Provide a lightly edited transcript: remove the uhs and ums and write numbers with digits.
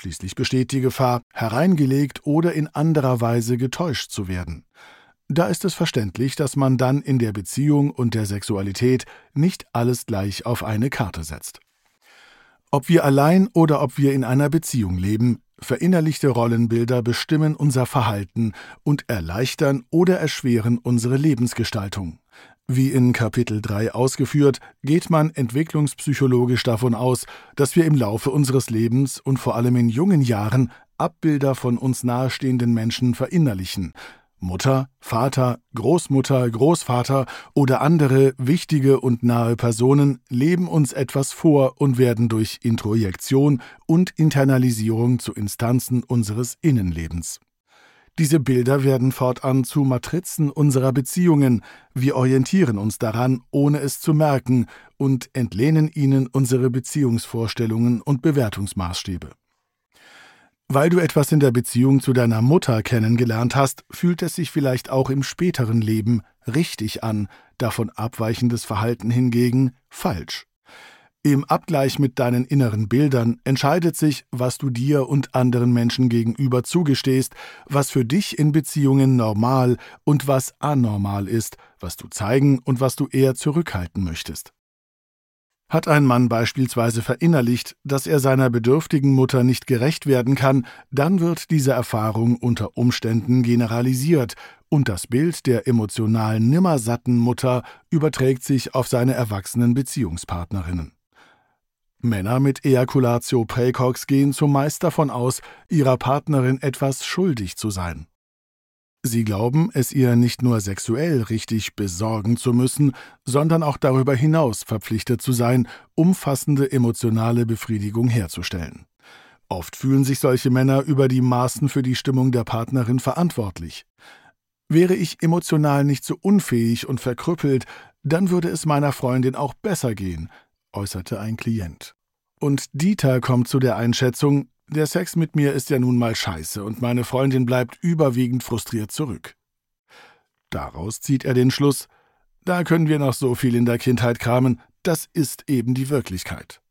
Schließlich besteht die Gefahr, hereingelegt oder in anderer Weise getäuscht zu werden. Da ist es verständlich, dass man dann in der Beziehung und der Sexualität nicht alles gleich auf eine Karte setzt. Ob wir allein oder ob wir in einer Beziehung leben, verinnerlichte Rollenbilder bestimmen unser Verhalten und erleichtern oder erschweren unsere Lebensgestaltung. Wie in Kapitel 3 ausgeführt, geht man entwicklungspsychologisch davon aus, dass wir im Laufe unseres Lebens und vor allem in jungen Jahren Abbilder von uns nahestehenden Menschen verinnerlichen. Mutter, Vater, Großmutter, Großvater oder andere wichtige und nahe Personen leben uns etwas vor und werden durch Introjektion und Internalisierung zu Instanzen unseres Innenlebens. Diese Bilder werden fortan zu Matrizen unserer Beziehungen. Wir orientieren uns daran, ohne es zu merken, und entlehnen ihnen unsere Beziehungsvorstellungen und Bewertungsmaßstäbe. Weil du etwas in der Beziehung zu deiner Mutter kennengelernt hast, fühlt es sich vielleicht auch im späteren Leben richtig an, davon abweichendes Verhalten hingegen falsch. Im Abgleich mit deinen inneren Bildern entscheidet sich, was du dir und anderen Menschen gegenüber zugestehst, was für dich in Beziehungen normal und was anormal ist, was du zeigen und was du eher zurückhalten möchtest. Hat ein Mann beispielsweise verinnerlicht, dass er seiner bedürftigen Mutter nicht gerecht werden kann, dann wird diese Erfahrung unter Umständen generalisiert und das Bild der emotional nimmersatten Mutter überträgt sich auf seine erwachsenen Beziehungspartnerinnen. Männer mit Ejaculatio praecox gehen zumeist davon aus, ihrer Partnerin etwas schuldig zu sein. Sie glauben, es ihr nicht nur sexuell richtig besorgen zu müssen, sondern auch darüber hinaus verpflichtet zu sein, umfassende emotionale Befriedigung herzustellen. Oft fühlen sich solche Männer über die Maßen für die Stimmung der Partnerin verantwortlich. Wäre ich emotional nicht so unfähig und verkrüppelt, dann würde es meiner Freundin auch besser gehen, äußerte ein Klient. Und Dieter kommt zu der Einschätzung, der Sex mit mir ist ja nun mal scheiße und meine Freundin bleibt überwiegend frustriert zurück. Daraus zieht er den Schluss, da können wir noch so viel in der Kindheit kramen, das ist eben die Wirklichkeit.